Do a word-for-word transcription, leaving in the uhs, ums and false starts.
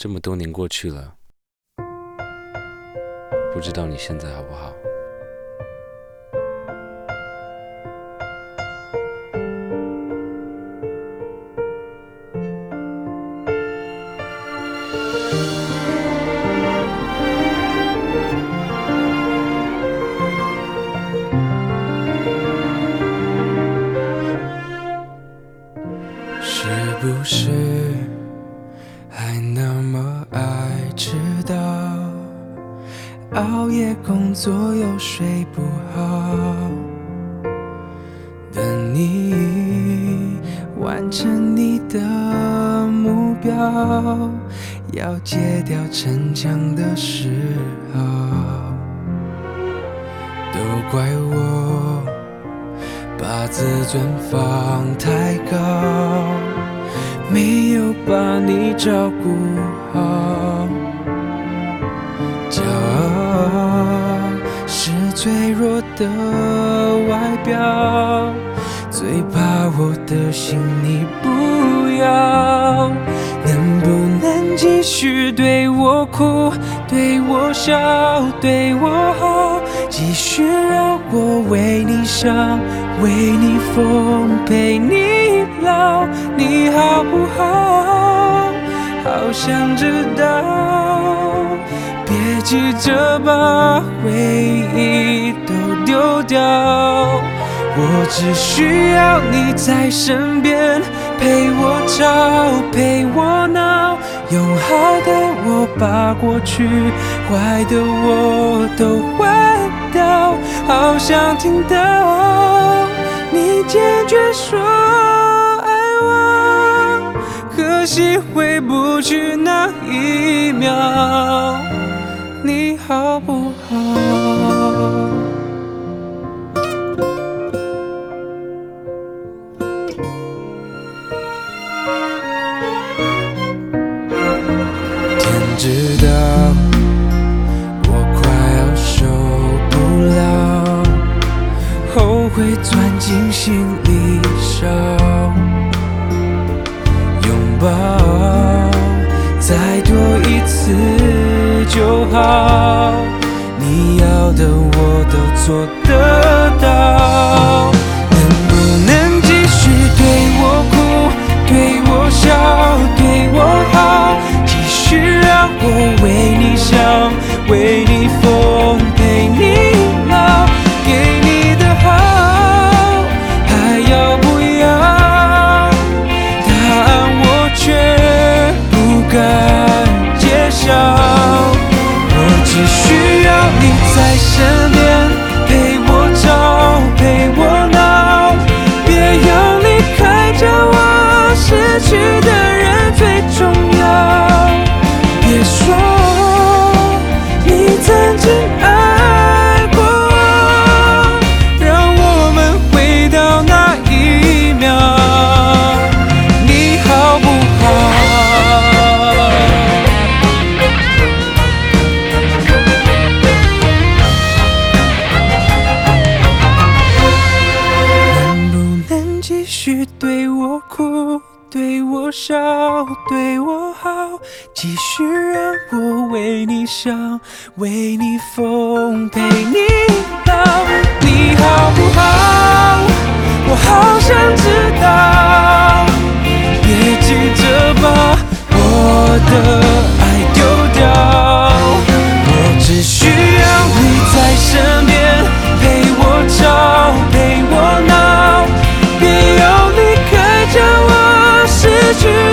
这么多年过去了，不知道你现在好不好？ 是不是还那么爱迟到，熬夜工作又睡不好，等你完成你的目标，要戒掉逞强的时候，都怪我把自尊放太高，没有把你照顾好。骄傲是脆弱的外表，最怕我的心你不要。能不能继续对我哭，对我笑，对我好，继续让我为你伤，为你疯，陪你老，你好不好？好想知道，别急着把回忆都丢掉，我只需要你在身边，陪我吵，陪我闹，用好的我把过去，坏的我都换掉，好想听到你坚决说爱我，可惜回不去那一秒，你好不好？天知道我快要受不了，后悔钻进心里烧，拥抱再多一次就好，你要的我都做得到。能不能继续对我哭，对我笑，对我好，继续让我为你想，为你疯，陪你老，给你的好还要不要？答案我却不敢揭晓，我只需要你在身边，陪我吵，陪我闹，别要离开，这我失去的人最重要。别说你曾经爱过我，让我们回到那一秒，你好不好？能不能继续对我哭，对我笑，对我好，继续让我为你想，为你疯，陪你老，你好不好？我好想知道，别急着把我的爱丢掉，我只需要你在身边，陪我吵，陪我闹，别要离开，这我失去